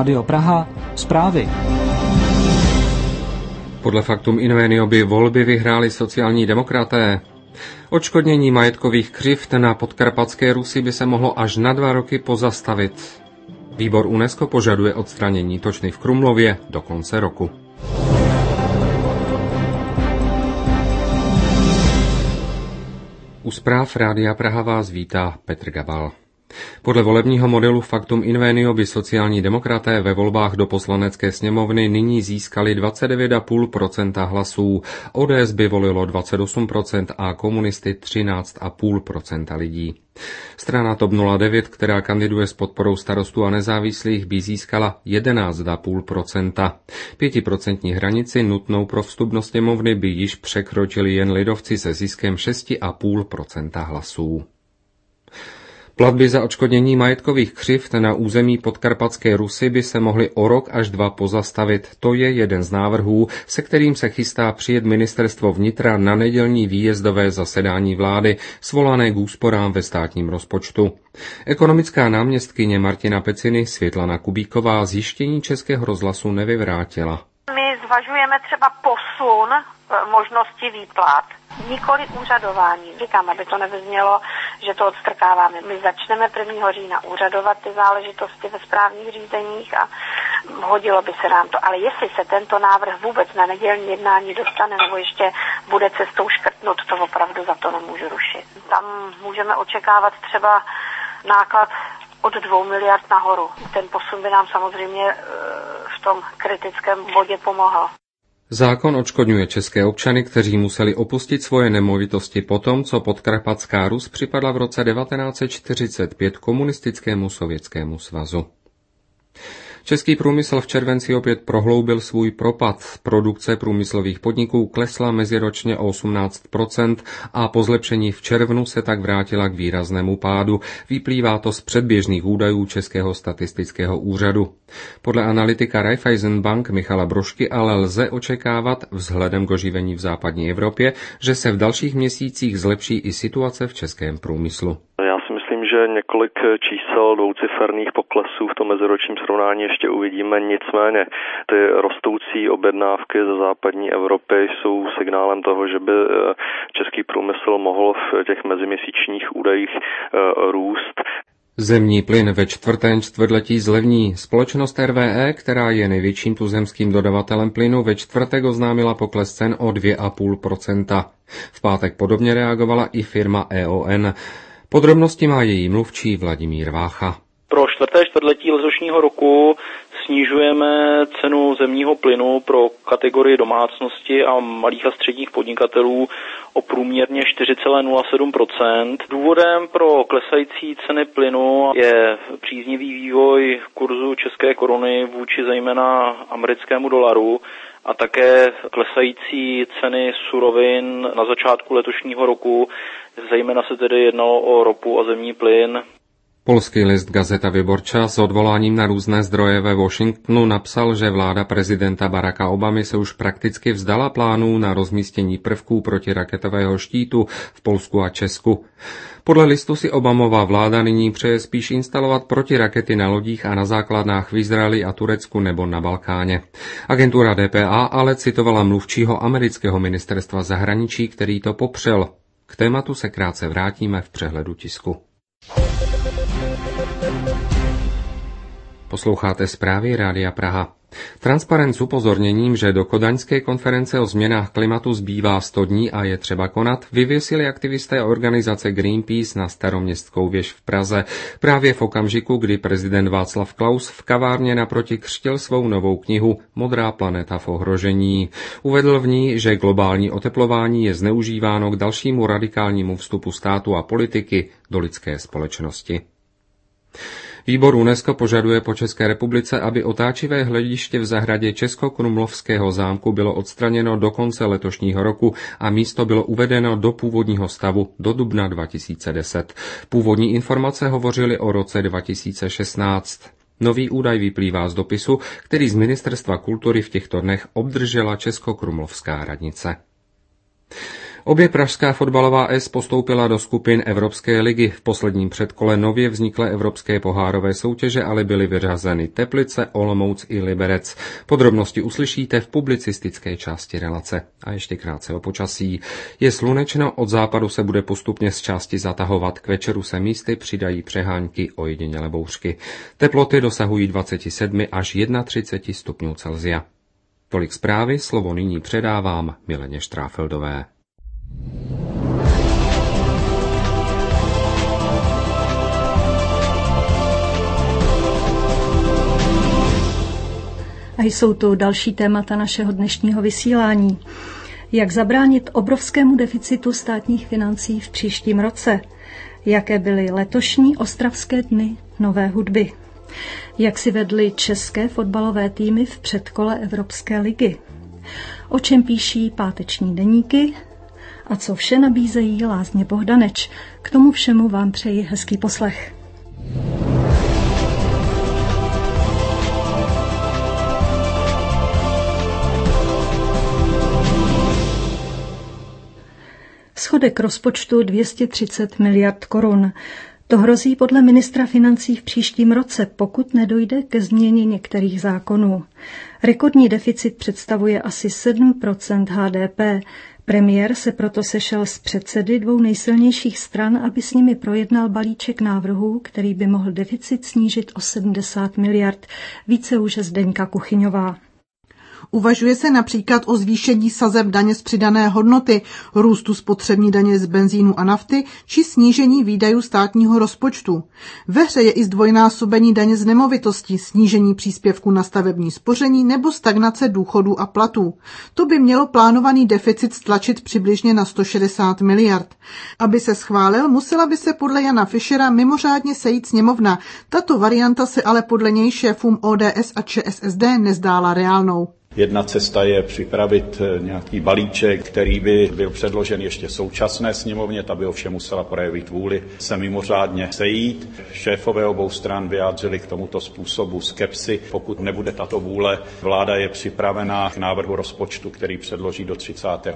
Rádio Praha, zprávy. Podle Faktum Invenio by volby vyhráli sociální demokraté. Odškodnění majetkových křivd na Podkarpatské Rusi by se mohlo až na 2 roky pozastavit. Výbor UNESCO požaduje odstranění točny v Krumlově do konce roku. U zpráv Rádia Praha vás vítá Petr Gabal. Podle volebního modelu Faktum Invenio by sociální demokraté ve volbách do poslanecké sněmovny nyní získali 29,5% hlasů, ODS by volilo 28% a komunisty 13,5% lidí. Strana TOP 09, která kandiduje s podporou Starostů a nezávislých, by získala 11,5%. 5% hranici nutnou pro vstup do sněmovny by již překročili jen lidovci se ziskem 6,5% hlasů. Platby za odškodnění majetkových křivd na území Podkarpatské Rusy by se mohly o rok až 2 pozastavit. To je jeden z návrhů, se kterým se chystá přijet ministerstvo vnitra na nedělní výjezdové zasedání vlády, svolané k úsporám ve státním rozpočtu. Ekonomická náměstkyně Martina Peciny Světlana Kubíková zjištění Českého rozhlasu nevyvrátila. My zvažujeme třeba posun možnosti výplat, nikoli úřadování. Říkám, aby to nevyznělo, že to odstrkáváme. My začneme 1. října úřadovat ty záležitosti ve správních řízeních a hodilo by se nám to. Ale jestli se tento návrh vůbec na nedělní jednání dostane nebo ještě bude cestou škrtnut, to opravdu za to nemůžu rušit. Tam můžeme očekávat třeba náklad od 2 miliard nahoru. Ten posun by nám samozřejmě v tom kritickém bodě pomohl. Zákon odškodňuje české občany, kteří museli opustit svoje nemovitosti potom, co Podkarpatská Rus připadla v roce 1945 komunistickému Sovětskému svazu. Český průmysl v červenci opět prohloubil svůj propad. Produkce průmyslových podniků klesla meziročně o 18% a po zlepšení v červnu se tak vrátila k výraznému pádu. Vyplývá to z předběžných údajů Českého statistického úřadu. Podle analytika Raiffeisen Bank Michala Brožky ale lze očekávat, vzhledem k oživení v západní Evropě, že se v dalších měsících zlepší i situace v českém průmyslu. Myslím, že několik čísel dvouciferných poklesů v tom meziročním srovnání ještě uvidíme, nicméně ty rostoucí objednávky ze západní Evropy jsou signálem toho, že by český průmysl mohl v těch meziměsíčních údajích růst. Zemní plyn ve čtvrtém čtvrtletí zlevní. Společnost RWE, která je největším tuzemským dodavatelem plynu, ve čtvrtek oznámila pokles cen o 2,5%. V pátek podobně reagovala i firma E.ON. Podrobnosti má její mluvčí Vladimír Vácha. Pro čtvrté čtvrtletí letošního roku snižujeme cenu zemního plynu pro kategorii domácnosti a malých a středních podnikatelů o průměrně 4,07%. Důvodem pro klesající ceny plynu je příznivý vývoj kurzu české koruny vůči zejména americkému dolaru a také klesající ceny surovin na začátku letošního roku. Zejména se tedy jednalo o ropu a zemní plyn. Polský list Gazeta Wyborcza s odvoláním na různé zdroje ve Washingtonu napsal, že vláda prezidenta Baracka Obamy se už prakticky vzdala plánů na rozmístění prvků protiraketového štítu v Polsku a Česku. Podle listu si Obamova vláda nyní přeje spíš instalovat protirakety na lodích a na základnách v Izraeli a Turecku nebo na Balkáně. Agentura DPA ale citovala mluvčího amerického ministerstva zahraničí, který to popřel. K tématu se krátce vrátíme v přehledu tisku. Posloucháte zprávy Rádia Praha. Transparent s upozorněním, že do kodaňské konference o změnách klimatu zbývá 100 dní a je třeba konat, vyvěsili aktivisté organizace Greenpeace na Staroměstskou věž v Praze. Právě v okamžiku, kdy prezident Václav Klaus v kavárně naproti křtil svou novou knihu Modrá planeta v ohrožení. Uvedl v ní, že globální oteplování je zneužíváno k dalšímu radikálnímu vstupu státu a politiky do lidské společnosti. Výbor UNESCO požaduje po České republice, aby otáčivé hlediště v zahradě Českokrumlovského zámku bylo odstraněno do konce letošního roku a místo bylo uvedeno do původního stavu do dubna 2010. Původní informace hovořily o roce 2016. Nový údaj vyplývá z dopisu, který z Ministerstva kultury v těchto dnech obdržela Českokrumlovská radnice. Obě pražská fotbalová S postoupila do skupin Evropské ligy. V posledním předkole nově vzniklé evropské pohárové soutěže ale byly vyřazeny Teplice, Olomouc i Liberec. Podrobnosti uslyšíte v publicistické části relace. A ještě krátce o počasí. Je slunečno, od západu se bude postupně z části zatahovat. K večeru se místy přidají přehánky, ojedinělé bouřky. Teploty dosahují 27 až 31 stupňů Celsia. Tolik zprávy, slovo nyní předávám Mileně Štráfeldové. A jsou tu další témata našeho dnešního vysílání. Jak zabránit obrovskému deficitu státních financí v příštím roce? Jaké byly letošní ostravské dny nové hudby? Jak si vedly české fotbalové týmy v předkole Evropské ligy? O čem píší páteční deníky? A co vše nabízejí Lázně Bohdaneč? K tomu všemu vám přeji hezký poslech. Schodek rozpočtu 230 miliard korun. To hrozí podle ministra financí v příštím roce, pokud nedojde ke změně některých zákonů. Rekordní deficit představuje asi 7% HDP. Premiér se proto sešel s předsedy dvou nejsilnějších stran, aby s nimi projednal balíček návrhů, který by mohl deficit snížit o 70 miliard. Více už Zdeňka Kuchyňová. Uvažuje se například o zvýšení sazeb daně z přidané hodnoty, růstu spotřební daně z benzínu a nafty či snížení výdajů státního rozpočtu. Ve hře je i zdvojnásobení daně z nemovitosti, snížení příspěvku na stavební spoření nebo stagnace důchodů a platů. To by mělo plánovaný deficit stlačit přibližně na 160 miliard. Aby se schválil, musela by se podle Jana Fischera mimořádně sejít sněmovna. Tato varianta se ale podle něj šéfům ODS a ČSSD nezdála reálnou. Jedna cesta je připravit nějaký balíček, který by byl předložen ještě současné sněmovně, ta by ovšem musela projevit vůli se mimořádně sejít. Šéfové obou stran vyjádřili k tomuto způsobu skepsi. Pokud nebude tato vůle, vláda je připravená k návrhu rozpočtu, který předloží do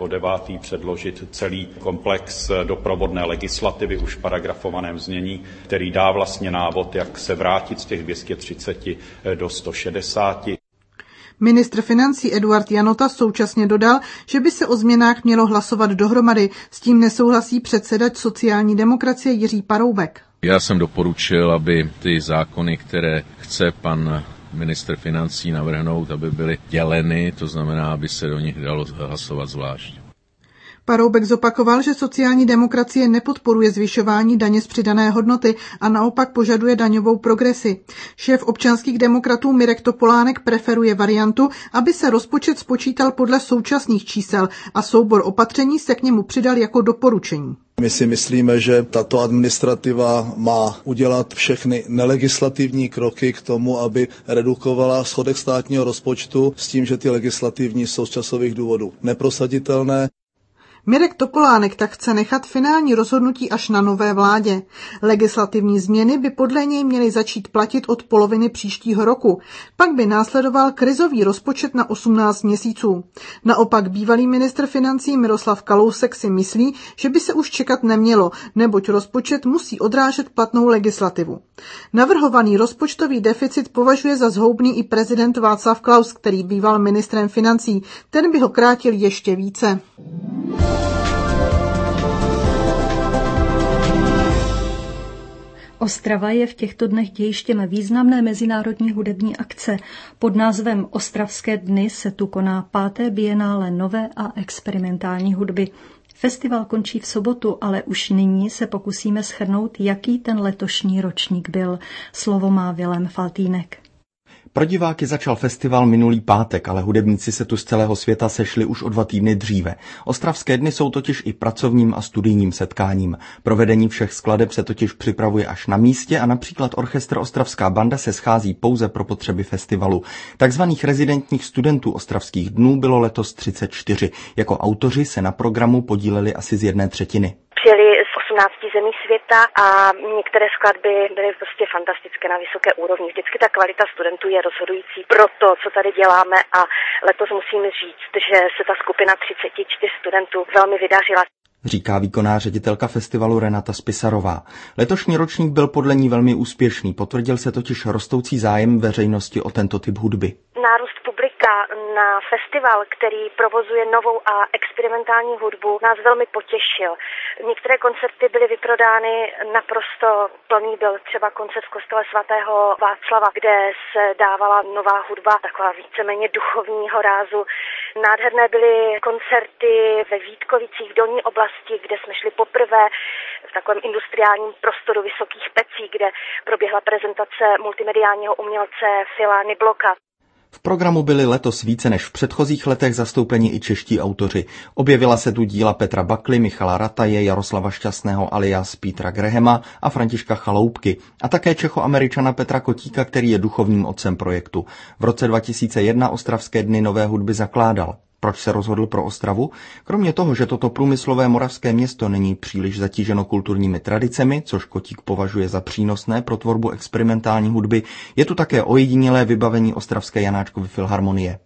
39. předložit celý komplex doprovodné legislativy už v paragrafovaném znění, který dá vlastně návod, jak se vrátit z těch 230 do 160. Ministr financí Eduard Janota současně dodal, že by se o změnách mělo hlasovat dohromady. S tím nesouhlasí předseda sociální demokracie Jiří Paroubek. Já jsem doporučil, aby ty zákony, které chce pan ministr financí navrhnout, aby byly děleny, to znamená, aby se do nich dalo hlasovat zvlášť. Paroubek zopakoval, že sociální demokracie nepodporuje zvyšování daně z přidané hodnoty a naopak požaduje daňovou progresi. Šéf občanských demokratů Mirek Topolánek preferuje variantu, aby se rozpočet spočítal podle současných čísel a soubor opatření se k němu přidal jako doporučení. My si myslíme, že tato administrativa má udělat všechny nelegislativní kroky k tomu, aby redukovala schodek státního rozpočtu s tím, že ty legislativní jsou z časových důvodů neprosaditelné. Mirek Topolánek tak chce nechat finální rozhodnutí až na nové vládě. Legislativní změny by podle něj měly začít platit od poloviny příštího roku. Pak by následoval krizový rozpočet na 18 měsíců. Naopak bývalý ministr financí Miroslav Kalousek si myslí, že by se už čekat nemělo, neboť rozpočet musí odrážet platnou legislativu. Navrhovaný rozpočtový deficit považuje za zhoubný i prezident Václav Klaus, který býval ministrem financí. Ten by ho krátil ještě více. Ostrava je v těchto dnech dějištěm významné mezinárodní hudební akce. Pod názvem Ostravské dny se tu koná 5. bienále nové a experimentální hudby. Festival končí v sobotu, ale už nyní se pokusíme shrnout, jaký ten letošní ročník byl. Slovo má Vilém Faltýnek. Pro diváky začal festival minulý pátek, ale hudebníci se tu z celého světa sešli už o 2 týdny dříve. Ostravské dny jsou totiž i pracovním a studijním setkáním. Provedení všech skladeb se totiž připravuje až na místě a například orchestr Ostravská banda se schází pouze pro potřeby festivalu. Takzvaných rezidentních studentů Ostravských dnů bylo letos 34. Jako autoři se na programu podíleli asi z 1/3. Přijeli z 17 zemí světa a některé skladby byly prostě fantastické na vysoké úrovni. Vždycky ta kvalita studentů je rozhodující pro to, co tady děláme a letos musím říct, že se ta skupina 34 studentů velmi vydařila. Říká výkonná ředitelka festivalu Renata Spisarová. Letošní ročník byl podle ní velmi úspěšný, potvrdil se totiž rostoucí zájem veřejnosti o tento typ hudby. Nárůst publika na festival, který provozuje novou a experimentální hudbu, nás velmi potěšil. Některé koncerty byly vyprodány naprosto plný, byl třeba koncert v kostele svatého Václava, kde se dávala nová hudba, taková víceméně duchovního rázu. Nádherné byly koncerty ve Vítkovicích v Dolní oblasti, kde jsme šli poprvé v takovém industriálním prostoru Vysokých Pecí, kde proběhla prezentace multimediálního umělce Fila Nibloka. V programu byli letos více než v předchozích letech zastoupeni i čeští autoři. Objevila se tu díla Petra Bakly, Michala Rataje, Jaroslava Šťastného alias Petra Grahama a Františka Chaloupky a také Čecho-Američana Petra Kotíka, který je duchovním otcem projektu. V roce 2001 Ostravské dny nové hudby zakládal. Proč se rozhodl pro Ostravu? Kromě toho, že toto průmyslové moravské město není příliš zatíženo kulturními tradicemi, což Kotík považuje za přínosné pro tvorbu experimentální hudby, je tu také ojedinělé vybavení Ostravské Janáčkovy filharmonie.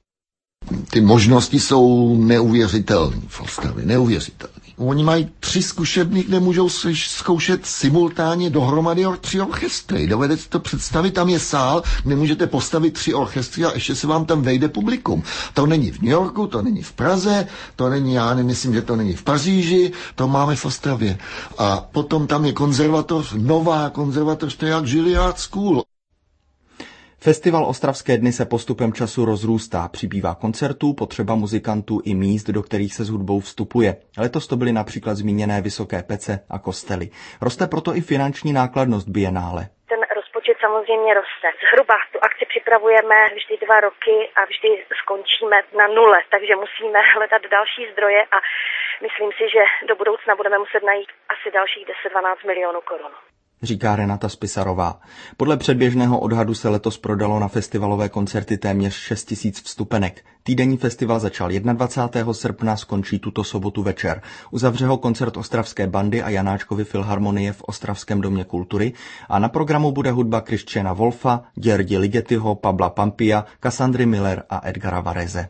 Ty možnosti jsou neuvěřitelné v Ostravě, neuvěřitelné. Oni mají 3 zkušebny, kde můžou zkoušet simultánně dohromady 3 orchestry. Dovedete si to představit, tam je sál, kde můžete postavit 3 orchestry a ještě se vám tam vejde publikum. To není v New Yorku, to není v Praze, to není, já nemyslím, že to není v Paříži, to máme v Ostravě. A potom tam je konzervatoř, nová konzervatoř, to je jak Juilliard School. Festival Ostravské dny se postupem času rozrůstá, přibývá koncertů, potřeba muzikantů i míst, do kterých se s hudbou vstupuje. Letos to byly například zmíněné Vysoké Pece a kostely. Roste proto i finanční nákladnost bienále. Ten rozpočet samozřejmě roste. Zhruba tu akci připravujeme vždy 2 roky a vždy skončíme na nule, takže musíme hledat další zdroje a myslím si, že do budoucna budeme muset najít asi dalších 10-12 milionů korun. Říká Renata Spisarová. Podle předběžného odhadu se letos prodalo na festivalové koncerty téměř 6 000 vstupenek. Týdenní festival začal 21. srpna, skončí tuto sobotu večer. Uzavře ho koncert Ostravské bandy a Janáčkovy filharmonie v Ostravském domě kultury a na programu bude hudba Christiana Wolfa, Děrdi Ligetyho, Pabla Pampia, Cassandry Miller a Edgara Varese.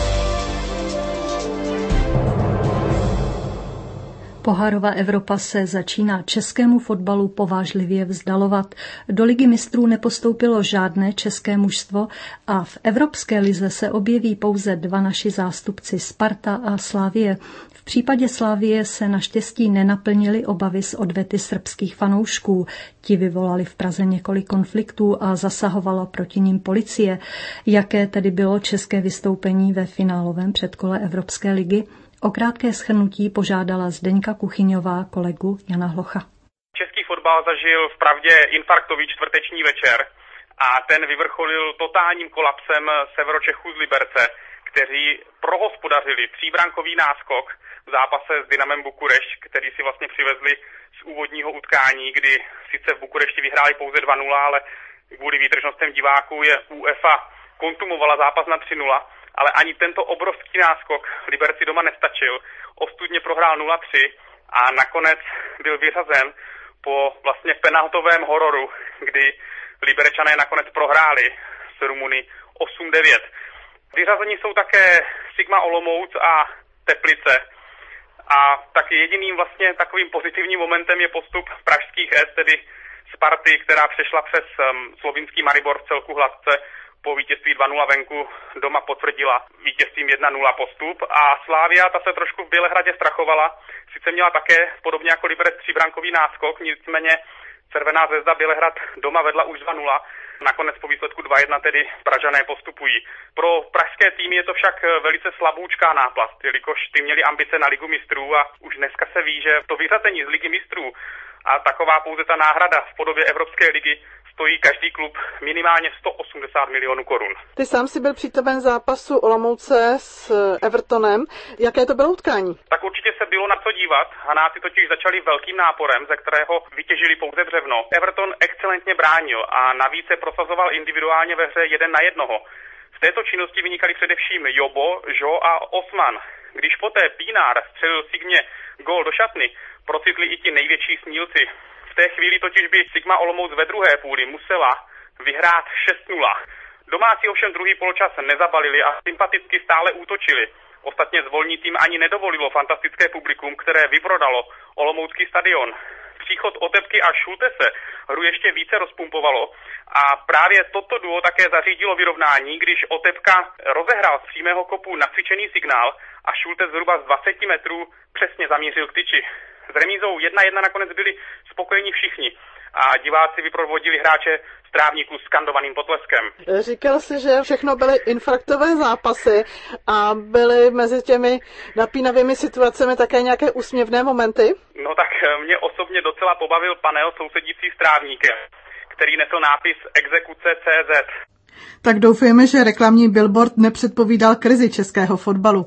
Pohárová Evropa se začíná českému fotbalu povážlivě vzdalovat. Do Ligy mistrů nepostoupilo žádné české mužstvo a v Evropské lize se objeví pouze 2 naši zástupci Sparta a Slavie. V případě Slavie se naštěstí nenaplnily obavy z odvety srbských fanoušků. Ti vyvolali v Praze několik konfliktů a zasahovala proti nim policie. Jaké tedy bylo české vystoupení ve finálovém předkole Evropské ligy? O krátké shrnutí požádala Zdeňka Kuchyňová kolegu Jana Hlocha. Český fotbal zažil vpravdě infarktový čtvrteční večer a ten vyvrcholil totálním kolapsem Severočechů z Liberce, kteří prohospodařili 3brankový náskok v zápase s Dynamem Bukurešť, který si vlastně přivezli z úvodního utkání, kdy sice v Bukurešti vyhráli pouze 2-0, ale kvůli výtržnostem diváků je UEFA kontumovala zápas na 3-0. Ale ani tento obrovský náskok Liberci doma nestačil. Ostudně prohrál 0-3 a nakonec byl vyřazen po vlastně penaltovém hororu, kdy Liberečané nakonec prohráli s Rumuny 8-9. Vyřazení jsou také Sigma Olomouc a Teplice. A taky jediným vlastně takovým pozitivním momentem je postup pražských S, tedy Sparty, která přešla přes slovinský Maribor v celku hladce. Po vítězství 2-0 venku doma potvrdila vítězstvím 1-0 postup a Slavia ta se trošku v Bělehradě strachovala. Sice měla také podobně jako Liberec 3brankový náskok, nicméně Červená Zvezda Bělehrad doma vedla už 2-0. Nakonec po výsledku 2-1 tedy Pražané postupují. Pro pražské týmy je to však velice slaboučká náplast, jelikož ty měli ambice na Ligu mistrů a už dneska se ví, že to vyřazení z Ligy mistrů a taková pouze ta náhrada v podobě Evropské ligy stojí každý klub minimálně 180 milionů korun. Ty sám si byl přítomen zápasu Olomouce s Evertonem. Jaké to bylo utkání? Tak určitě se bylo na co dívat. Hanáci totiž začali velkým náporem, ze kterého vytěžili pouze břevno. Everton excelentně bránil a navíc se prosazoval individuálně ve hře 1 na 1. V této činnosti vynikali především Jobo, Jo a Osman. Když poté Pínár střelil Sigmě gól do šatny, procitli i ti největší snílci. V té chvíli totiž by Sigma Olomouc ve druhé půli musela vyhrát 6-0. Domácí ovšem druhý poločas nezabalili a sympaticky stále útočili. Ostatně zvolní tým ani nedovolilo fantastické publikum, které vyprodalo olomoucký stadion. Příchod Otepky a Šultese hru ještě více rozpumpovalo a právě toto duo také zařídilo vyrovnání, když Otepka rozehrál z přímého kopu nacvičený signál a Šultes zhruba z 20 metrů přesně zamířil k tyči. S remízou 1-1 nakonec byli spokojení všichni a diváci vyprovodili hráče z trávníku skandovaným potleskem. Říkal jsi, že všechno byly infarktové zápasy a byly mezi těmi napínavými situacemi také nějaké úsměvné momenty? No tak mě osobně docela pobavil panel sousedící s trávníkem, který nesl nápis Exekuce.cz. Tak doufujeme, že reklamní billboard nepředpovídal krizi českého fotbalu.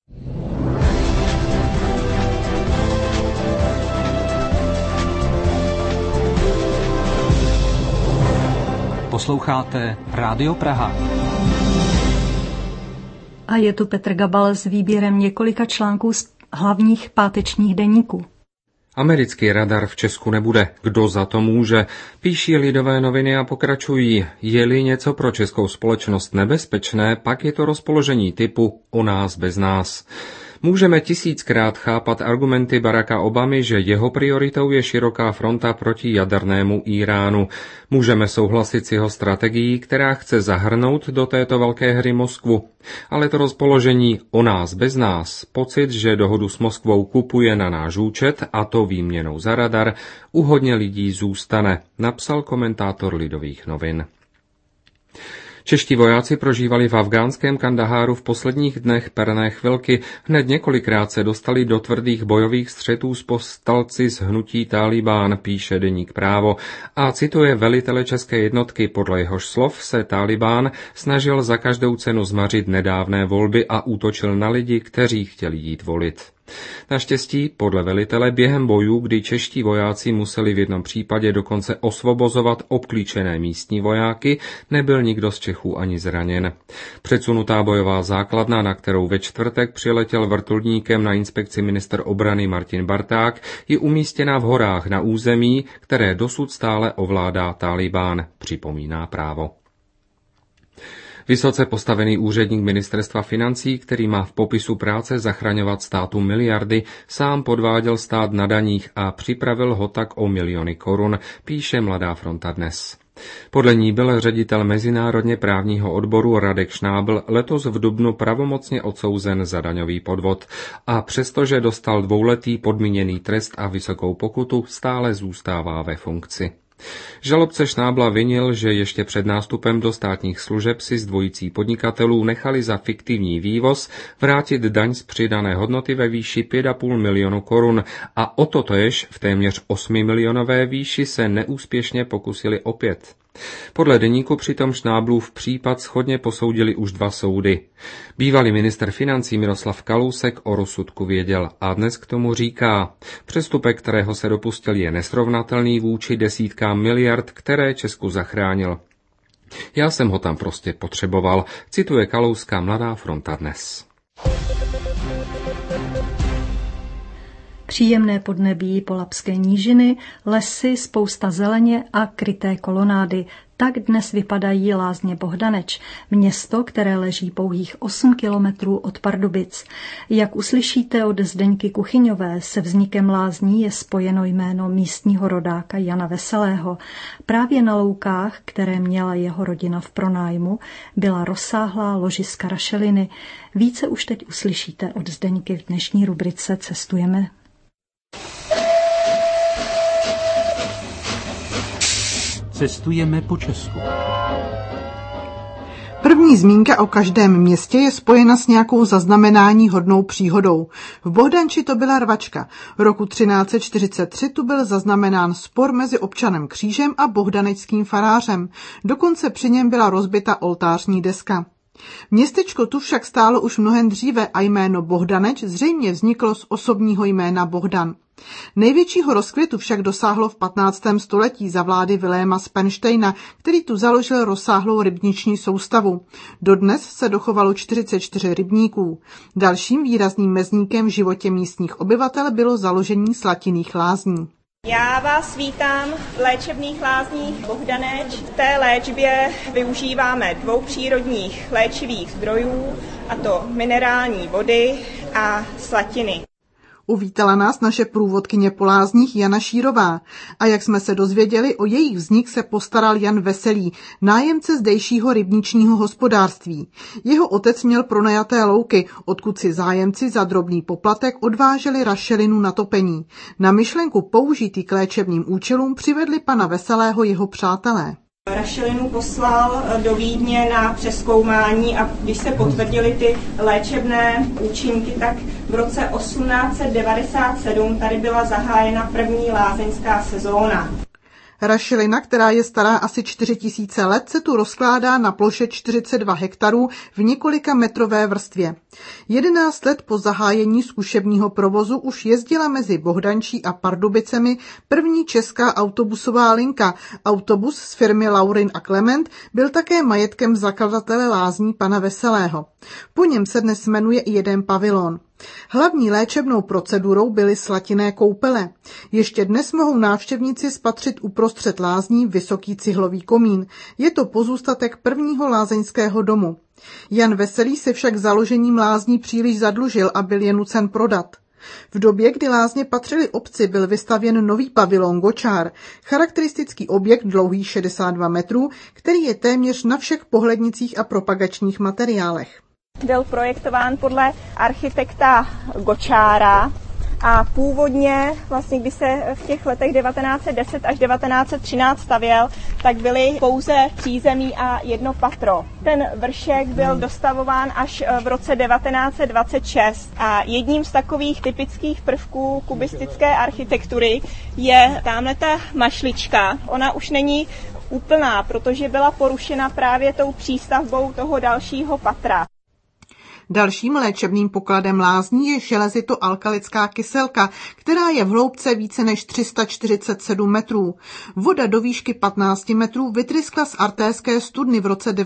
Posloucháte Rádio Praha. A je tu Petr Gabal s výběrem několika článků z hlavních pátečních deníků. Americký radar v Česku nebude. Kdo za to může? Píší Lidové noviny a pokračují. Je-li něco pro českou společnost nebezpečné, pak je to rozpoložení typu o nás bez nás. Můžeme 1000krát chápat argumenty Baracka Obamy, že jeho prioritou je široká fronta proti jadernému Íránu. Můžeme souhlasit s jeho strategií, která chce zahrnout do této velké hry Moskvu. Ale to rozpoložení o nás bez nás, pocit, že dohodu s Moskvou kupuje na náš účet, a to výměnou za radar, u hodně lidí zůstane, napsal komentátor Lidových novin. Čeští vojáci prožívali v afgánském Kandaháru v posledních dnech perné chvilky. Hned několikrát se dostali do tvrdých bojových střetů s povstalci z hnutí Tálibán, píše deník Právo, a cituje velitele české jednotky, podle jehož slov se Tálibán snažil za každou cenu zmařit nedávné volby a útočil na lidi, kteří chtěli jít volit. Naštěstí, podle velitele, během bojů, kdy čeští vojáci museli v jednom případě dokonce osvobozovat obklíčené místní vojáky, nebyl nikdo z Čechů ani zraněn. Předsunutá bojová základna, na kterou ve čtvrtek přiletěl vrtulníkem na inspekci ministr obrany Martin Barták, je umístěna v horách na území, které dosud stále ovládá Tálibán, připomíná Právo. Vysoce postavený úředník ministerstva financí, který má v popisu práce zachraňovat státu miliardy, sám podváděl stát na daních a připravil ho tak o miliony korun, píše Mladá fronta dnes. Podle ní byl ředitel mezinárodně právního odboru Radek Šnábl letos v dubnu pravomocně odsouzen za daňový podvod a přestože dostal 2letý podmíněný trest a vysokou pokutu, stále zůstává ve funkci. Žalobce Šnábla vinil, že ještě před nástupem do státních služeb si z dvojicí podnikatelů nechali za fiktivní vývoz vrátit daň z přidané hodnoty ve výši 5,5 milionu korun a o totéž v téměř 8 milionové výši se neúspěšně pokusili opět. Podle deníku přitom Šnáblův případ shodně posoudili už 2 soudy. Bývalý ministr financí Miroslav Kalousek o rozsudku věděl a dnes k tomu říká: přestupek, kterého se dopustil, je nesrovnatelný vůči desítkám miliard, které Česku zachránil. Já jsem ho tam prostě potřeboval, cituje Kalouska Mladá fronta dnes. Příjemné podnebí, polabské nížiny, lesy, spousta zeleně a kryté kolonády. Tak dnes vypadají lázně Bohdaneč, město, které leží pouhých 8 kilometrů od Pardubic. Jak uslyšíte od Zdeňky Kuchyňové, se vznikem lázní je spojeno jméno místního rodáka Jana Veselého. Právě na loukách, které měla jeho rodina v pronájmu, byla rozsáhlá ložiska rašeliny. Více už teď uslyšíte od Zdeňky v dnešní rubrice Cestujeme. Cestujeme po Česku. První zmínka o každém městě je spojena s nějakou zaznamenání hodnou příhodou. V Bohdanči to byla rvačka. Roku 1343 tu byl zaznamenán spor mezi občanem Křížem a bohdanečským farářem. Dokonce při něm byla rozbita oltářní deska. Městečko tu však stálo už mnohem dříve a jméno Bohdaneč zřejmě vzniklo z osobního jména Bohdan. Největšího rozkvětu však dosáhlo v 15. století za vlády Viléma z Penštejna, který tu založil rozsáhlou rybniční soustavu. Dodnes se dochovalo 44 rybníků. Dalším výrazným mezníkem v životě místních obyvatel bylo založení Slatinných lázní. Já vás vítám v léčebných lázních Bohdaneč. V té léčbě využíváme 2 přírodních léčivých zdrojů, a to minerální vody a slatiny. Uvítala nás naše průvodkyně po lázních Jana Šírová a jak jsme se dozvěděli, o jejich vznik se postaral Jan Veselý, nájemce zdejšího rybničního hospodářství. Jeho otec měl pronajaté louky, odkud si zájemci za drobný poplatek odváželi rašelinu na topení. Na myšlenku použít ji k léčebným účelům přivedli pana Veselého jeho přátelé. Rašelinu poslal do Vídně na přezkoumání a když se potvrdily ty léčebné účinky, tak v roce 1897 tady byla zahájena první lázeňská sezóna. Rašelina, která je stará asi 4000 let, se tu rozkládá na ploše 42 hektarů v několika metrové vrstvě. 11 let po zahájení zkušebního provozu už jezdila mezi Bohdančí a Pardubicemi první česká autobusová linka. Autobus z firmy Laurin a Klement byl také majetkem zakladatele lázní pana Veselého. Po něm se dnes jmenuje i jeden pavilon. Hlavní léčebnou procedurou byly slatinné koupele. Ještě dnes mohou návštěvníci spatřit uprostřed lázní vysoký cihlový komín. Je to pozůstatek prvního lázeňského domu. Jan Veselý se však založením lázní příliš zadlužil a byl je nucen prodat. V době, kdy lázně patřily obci, byl vystavěn nový pavilon Gočár, charakteristický objekt dlouhý 62 metrů, který je téměř na všech pohlednicích a propagačních materiálech. Byl projektován podle architekta Gočára a původně, vlastně když se v těch letech 1910 až 1913 stavěl, tak byly pouze přízemí a jedno patro. Ten vršek byl dostavován až v roce 1926 a jedním z takových typických prvků kubistické architektury je támhleta mašlička. Ona už není úplná, protože byla porušena právě tou přístavbou toho dalšího patra. Dalším léčebným pokladem lázní je železito-alkalická kyselka, která je v hloubce více než 347 metrů. Voda do výšky 15 metrů vytryskla z artéské studny v roce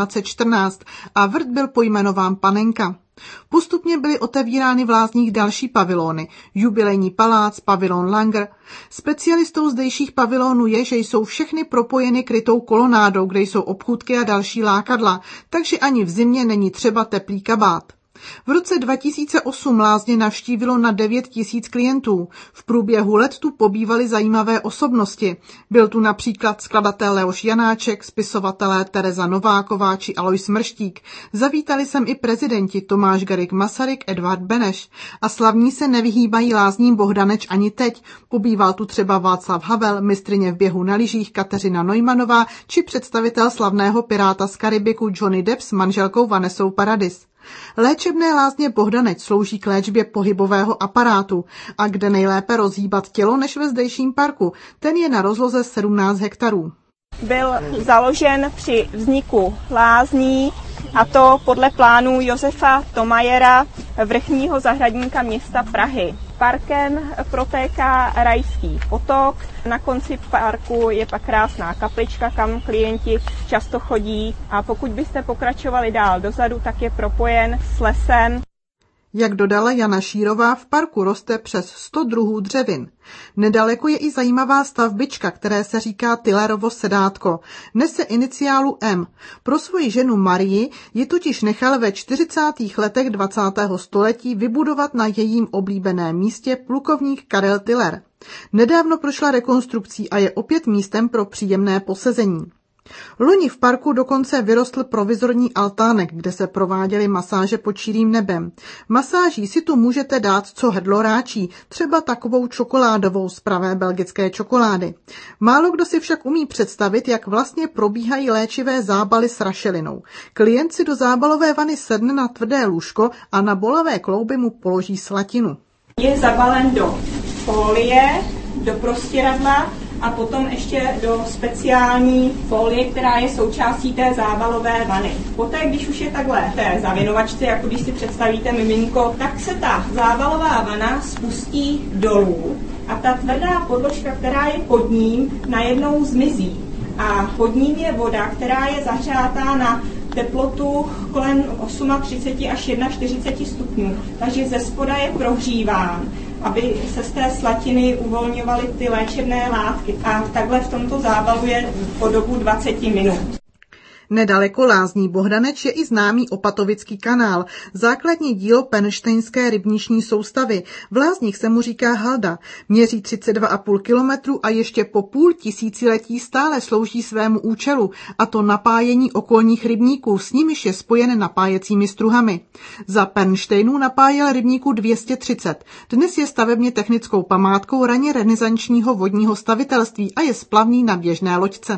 1914 a vrt byl pojmenován Panenka. Postupně byly otevírány v lázních další pavilony, jubilejní palác, pavilon Langer. Specialistou zdejších pavilonů je, že jsou všechny propojeny krytou kolonádou, kde jsou obchůdky a další lákadla, takže ani v zimě není třeba teplý kabát. V roce 2008 lázně navštívilo na 9 000 klientů. V průběhu let tu pobývaly zajímavé osobnosti. Byl tu například skladatel Leoš Janáček, spisovatelé Tereza Nováková či Alois Mrštík. Zavítali sem i prezidenti Tomáš Garrigue Masaryk, Edvard Beneš. A slavní se nevyhýbají lázním Bohdaneč ani teď. Pobýval tu třeba Václav Havel, mistryně v běhu na lyžích Kateřina Neumannová či představitel slavného piráta z Karibiku Johnny Depp s manželkou Vanessou Paradis. Léčebné lázně Bohdaneč slouží k léčbě pohybového aparátu a kde nejlépe rozhýbat tělo než ve zdejším parku, ten je na rozloze 17 hektarů. Byl založen při vzniku lázní, a to podle plánů Josefa Tomajera, vrchního zahradníka města Prahy. Parkem protéká Rajský potok, na konci parku je pak krásná kaplička, kam klienti často chodí a pokud byste pokračovali dál dozadu, tak je propojen s lesem. Jak dodala Jana Šírová, v parku roste přes 100 druhů dřevin. Nedaleko je i zajímavá stavbička, které se říká Tillerovo sedátko. Nese iniciálu M. Pro svoji ženu Marii ji totiž nechal ve 40. letech 20. století vybudovat na jejím oblíbeném místě plukovník Karel Tiller. Nedávno prošla rekonstrukcí a je opět místem pro příjemné posezení. Loni v parku dokonce vyrostl provizorní altánek, kde se prováděly masáže pod širým nebem. Masáží si tu můžete dát, co hrdlo ráčí, třeba takovou čokoládovou z pravé belgické čokolády. Málo kdo si však umí představit, jak vlastně probíhají léčivé zábaly s rašelinou. Klient si do zábalové vany sedne na tvrdé lůžko a na bolavé klouby mu položí slatinu. Je zabalen do folie, do prostěradla a potom ještě do speciální folie, která je součástí té zábalové vany. Poté, když už je takhle v té zavinovačce, jako když si představíte miminko, tak se ta zábalová vana spustí dolů a ta tvrdá podložka, která je pod ním, najednou zmizí. A pod ním je voda, která je zahřátá na teplotu kolem 38 až 41 stupňů. Takže ze spoda je prohříván, aby se z té slatiny uvolňovaly ty léčebné látky. A takhle v tomto zábalu je po dobu 20 minut. Nedaleko Lázní Bohdaneč je i známý Opatovický kanál, základní dílo Pennštejnské rybniční soustavy. V Lázních se mu říká halda, měří 32,5 kilometru a ještě po půl tisíciletí stále slouží svému účelu, a to napájení okolních rybníků, s nimiž je spojen napájecími struhami. Za Pennštejnů napájel rybníků 230. Dnes je stavebně technickou památkou raně renesančního vodního stavitelství a je splavný na běžné loďce.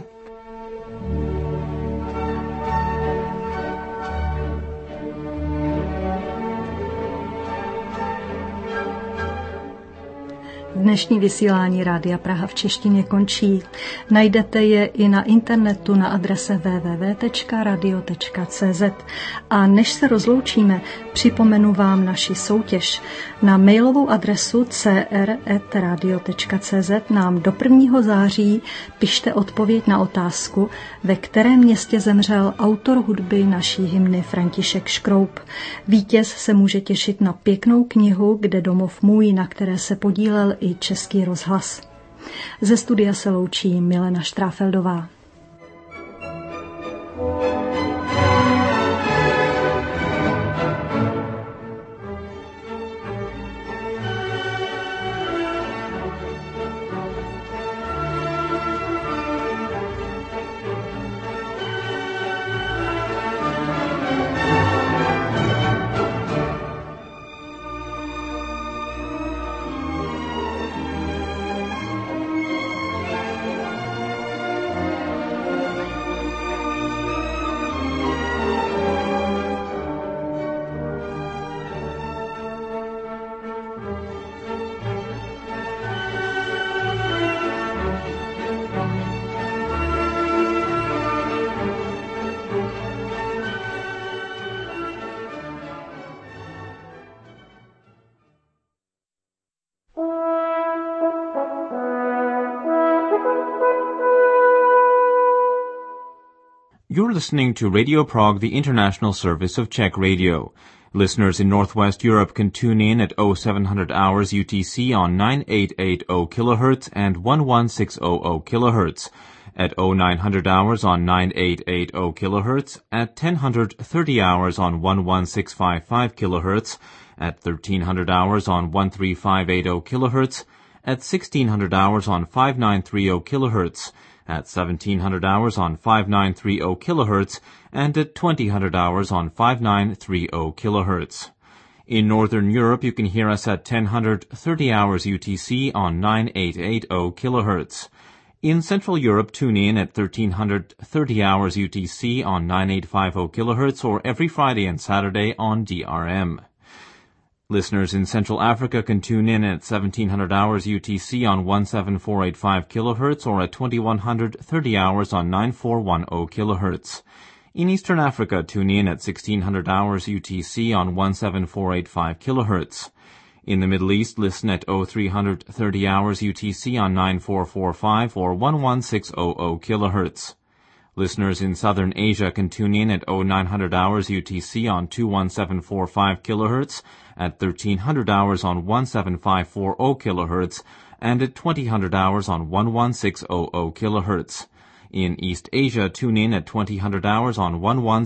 Dnešní vysílání Rádia Praha v češtině končí. Najdete je i na internetu na adrese www.radio.cz. A než se rozloučíme, připomenu vám naši soutěž. Na mailovou adresu cr@radio.cz nám do 1. září pište odpověď na otázku, ve kterém městě zemřel autor hudby naší hymny František Škroup. Vítěz se může těšit na pěknou knihu Kde domov můj, na které se podílel i Český rozhlas. Ze studia se loučí Milena Štráfeldová. You're listening to Radio Prague, the international service of Czech radio. Listeners in Northwest Europe can tune in at 0700 hours UTC on 9880 kHz and 11600 kHz, at 0900 hours on 9880 kHz, at 1030 hours on 11655 kHz, at 1300 hours on 13580 kHz, at 1600 hours on 5930 kHz, at 1700 hours on 5930 kHz, and at 2000 hours on 5930 kHz. In Northern Europe, you can hear us at 1030 hours UTC on 9880 kHz. In Central Europe, tune in at 1330 hours UTC on 9850 kHz or every Friday and Saturday on DRM. Listeners in Central Africa can tune in at 1700 hours UTC on 17485 kHz or at 2130 hours on 9410 kHz. In Eastern Africa, tune in at 1600 hours UTC on 17485 kHz. In the Middle East, listen at 0330 hours UTC on 9445 or 11600 kHz. Listeners in Southern Asia can tune in at 0900 hours UTC on 21745 kHz, at 1300 hours on 17540 kHz, and at 2000 hours on 11600 kHz. In East Asia, tune in at 2000 hours on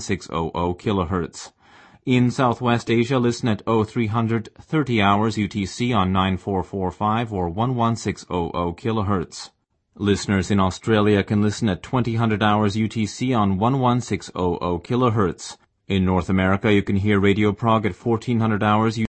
11600 kHz. In Southwest Asia, listen at 0330 hours UTC on 9445 or 11600 kHz. Listeners in Australia can listen at 2000 hours UTC on 11600 kHz. In North America, you can hear Radio Prague at 1400 hours